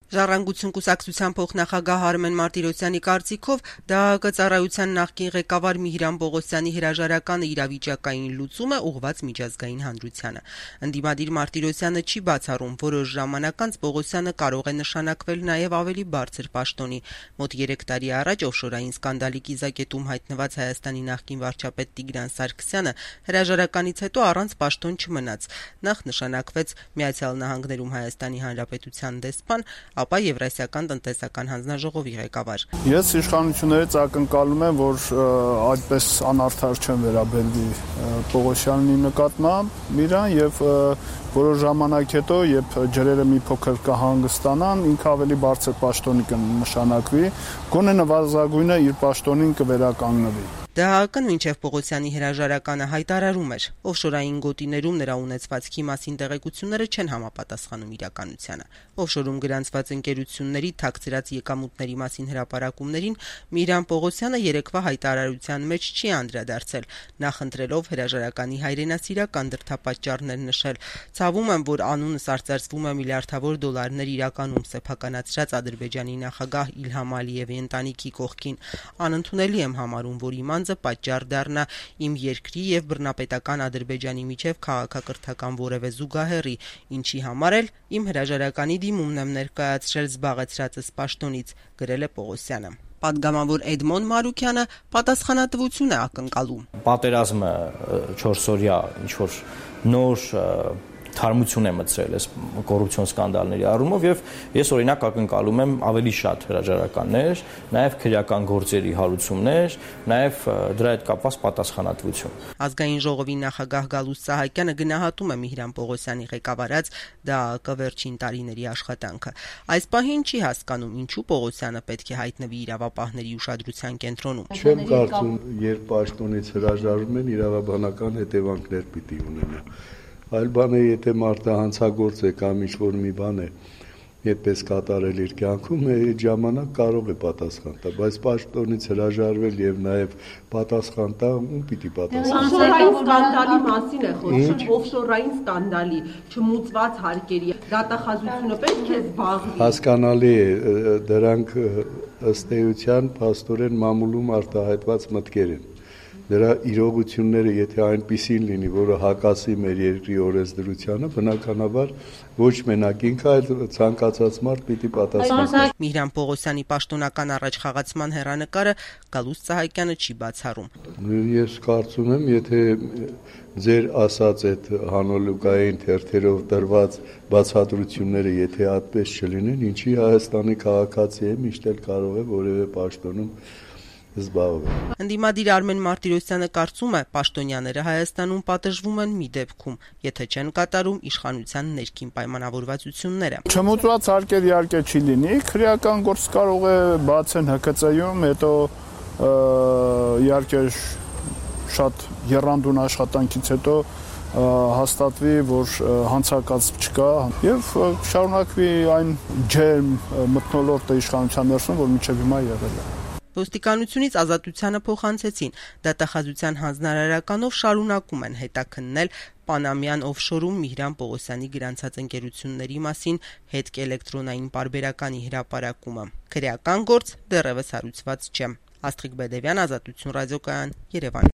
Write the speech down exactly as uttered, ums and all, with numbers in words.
Ժառանգություն կուսակցության փոխնախագահ Արմեն Մարտիրոսյանի կարծիքով Դե Ա Կը ծառայության նախկին ղեկավար Միհիրամ Պողոսյանի հրաժարականը իրավիճակային լուծում է ուղղված միջազգային հանրությանը։ Ընդդիմադիր Մարտիրոսյանը չի բացառում, որոշ ժամանակ անց Պողոսյանը կարող է նշանակվել նաև ավելի բարձր պաշտոնի։ Մոտ երեք տարի առաջ օֆշորային սկանդալի կիզակետում հայտնված Հայաստանի նախկին վարչապետ Տիգրան Սարգսյանը հրաժարականից հետո առանց պաշտոն չմնաց։ Նախ նշանակվեց Միացյալ Նահանգներում Հայաստանի Հանրապետության դեսպան, ապա Եվրասիական տնտեսական հանձնաժողովի ղեկավար։ Ես իշխանություններից ակնկալում եմ, որ այդպես անարդար չեն վերաբերվի Պողոսյանի նկատմամբ իրան եւ որոշ ժամանակ հետո, երբ ջրերը մի փոքր կհանգստանան, ինքը ավելի բարձր պաշտոնի կնշանակվի, գոնե նվազագույնը իր պաշտոնին կվերականգնվի։ Դե Ա Կը-ն մինչև Պողոսյանի հրաժարականը հայտարարում էր, օֆշորային գոտիներում նրա ունեցվածքի մասին տեղեկությունները չեն համապատասխանում իրականությանը։ Օֆշորում գրանցված ընկերությունների թաքցրած եկամուտների մասին հրապարակումներին Միհիրամ Պողոսյանը երեկվա հայտարարության մեջ չի անդրադարձել, նախընտրելով հրաժարականի հայրենասիրական դրդապատճառներ նշել։ Ցավում եմ, որ անունս արծարծվում է միլիարդավոր դոլարներ իրականում սեփականացրած Ադրբեջանի նախագահ Իլհամ Ալիևի ընտանիքի կողքին։ Անընդունելի եմ համարում, որ իմ անձը պատճառ դառնա իմ երկրի եւ բռնապետական Ադրբեջանի միջև քաղաքակրթական որևէ զուգահեռի, ինչի համար էլ իմ հրաժարականի դիմումն եմ ներկայացրել զբաղեցրածս պաշտոնից, գրել է Պողոսյանը։ Պատգամավոր Էդմոն Մարուքյանը պատասխանատվություն է ակնկալում։ Պատերազմը չորսօրյա ինչ-որ նոր թարմություն է մտցրել այս կոռուպցիոն սկանդալների առումով եւ ես օրինակ ակնկալում եմ ավելի շատ հրաժարականներ, նաեւ քրեական գործերի հարուցումներ, նաեւ դրա հետ կապված պատասխանատվություն։ Ազգային ժողովի նախագահ Գալուստ Սահակյանը գնահատում է Միհիրամ Պողոսյանի ղեկավարած Դե Ա Կը վերջին տարիների աշխատանքը։ Այս պահին չի հասկանում, ինչու Պողոսյանը պետք է հայտնվի իրավապահների ուշադրության կենտրոնում։ Չեմ կարծում, երբ պաշտոնից հրաժարվում են, իրավաբանական հետևանքներ պիտի ունենա։ Այլ բան է, եթե մարդը հանցագործ է կամ ինչ-որ մի բան է, այդպես կատարել իր կյանքում, այդ ժամանակ կարող է պատասխան տա, բայց պաշտոնից հրաժարվել եւ նաեւ պատասխան տա, ում պիտի պատասխան։ Օֆշորային սկանդալի մասին է խոսում, օֆշորային սկանդալի, չմուծված հարկերի դատախազությունը պետք է զբաղվի։ Հասկանալի է, դրանք ըստ էության փաստորեն մամուլում արտահայտված մտքեր են։ Դրա իրողությունները, եթե այնպիսին լինի, որը հակասի մեր երկրի օրենսդրությանը, բնականաբար ոչ մենակ ինքը, այլ ցանկացած մարդ պիտի պատասխանի։ Միհիրամ Պողոսյանի պաշտոնական առաջխաղացման հեռանկարը Գալուստ Սահակյանը չի բացառում։ Ես կարծում եմ, եթե ձեր ասած այդ հանոլուկային թերթերով տրված բացատրությունները, եթե այդպես չլինեն, ինչի Հայաստանի քաղաքացի է, միշտ էլ կարող է որևէ պաշտոնում զբաղվել։ Ընդդիմադիր Արմեն Մարտիրոսյանը կարծում է, պաշտոնյաները Հայաստանում պատժվում են մի դեպքում, եթե չեն կատարում իշխանության ներքին պայմանավորվածությունները։ Չմուծված հարկեր իհարկե չի լինի, քրեական գործ կարող է բացեն Հ K C-ում, հետո իհարկե շատ եռանդուն աշխատանքից հետո հաստատվի, որ հանցակացում չկա եւ շարունակվի այն ջերմ մթնոլորտը իշխանության ներսում, որ մինչեւ հիմա եղել է։ Ոստիկանությունից ազատությանը փոխանցեցին, դատախազության հանձնարարականով շարունակում են հետաքննել Պանամյան օֆշորում Միհիրամ Պողոսյանի գրանցած ընկերությունների մասին հետք էլեկտրոնային պարբերականի հրապարակումը։ Քրեական գործ դեռևս հարուցված չէ։ Աստղիկ Բեդևյան, Ազատություն ռադիոկայան, Երևան։